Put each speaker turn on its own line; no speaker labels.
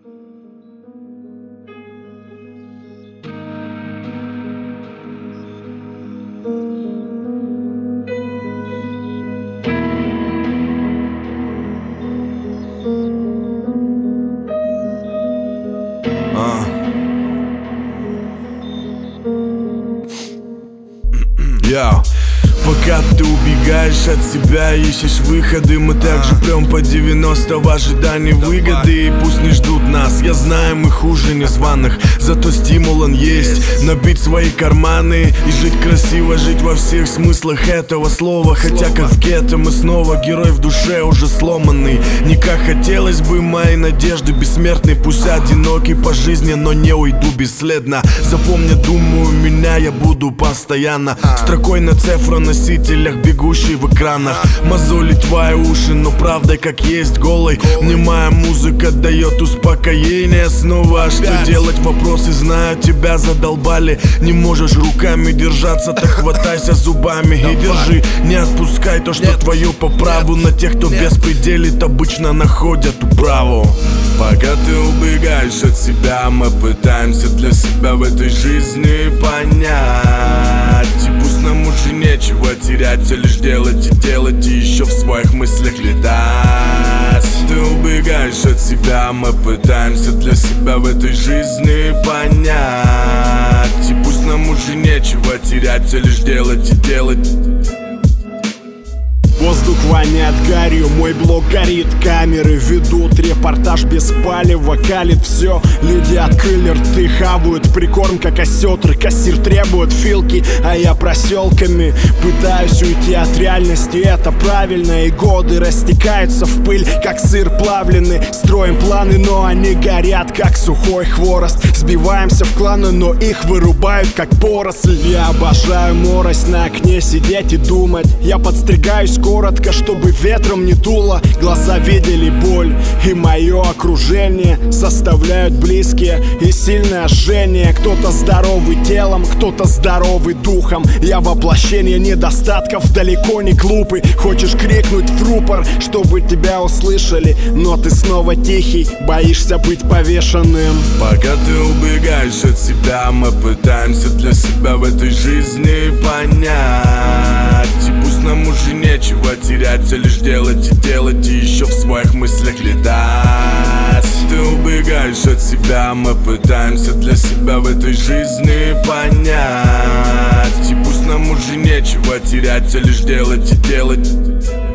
Пока ты убегаешь от себя, ищешь выходы, мы также прям по 90 в ожидании выгоды. И пусть не ждут нас, я знаю, мы хуже незваных, зато стимул он есть. Набить свои карманы и жить красиво, жить во всех смыслах этого слова. Хотя как в гетто мы снова герой в душе уже сломанный. Не как хотелось бы, мои надежды бессмертны. Пусть одинокий по жизни, но не уйду бесследно. Запомни, думаю, меня я буду постоянно строкой на цифроносителях, бегущий в экранах. Мозолить твои уши, но правда как есть голой. Мне моя музыка дает успокоение снова. А что делать, вопросы знаю, тебя задолбали. Не можешь руками держаться, так хватайся зубами и держи. Не отпускай то, что твое по праву. На тех, кто беспределит, обычно находят управу. Пока ты убегаешь от себя, мы пытаемся для себя в этой жизни понять. И пусть нам уже нечего терять, а лишь делать и делать, и еще в своих мыслях летать. Ты убегаешь от себя, мы пытаемся для себя в этой жизни понять. И пусть нам уже нечего терять, а лишь делать и делать.
Воздух воняет гарью, мой блог горит, камеры ведут репортаж без палева, калит все. Люди открыли рты, хавают прикорм, как осетры. Кассир требует филки, а я проселками пытаюсь уйти от реальности. Это правильно, и годы растекаются в пыль, как сыр плавленый. Строим планы, но они горят, как сухой хворост. Сбиваемся в кланы, но их вырубают, как поросль. Я обожаю морось, на окне сидеть и думать. Я подстригаюсь коротко, чтобы ветром не дуло. Глаза видели боль, и мое окружение составляют близкие и сильное жжение. Кто-то здоровый телом, кто-то здоровый духом. Я воплощение недостатков, далеко не глупый. Хочешь крикнуть в рупор, чтобы тебя услышали, но ты снова тихий, боишься быть повешенным.
Пока ты убегаешь от себя, мы пытаемся для себя в этой жизни понять. И пусть нам уже нечего терять, а лишь делать и делать, и еще в своих мыслях летать. Ты убегаешь от себя, мы пытаемся для себя в этой жизни понять. И пусть нам уже нечего терять, а лишь делать и делать.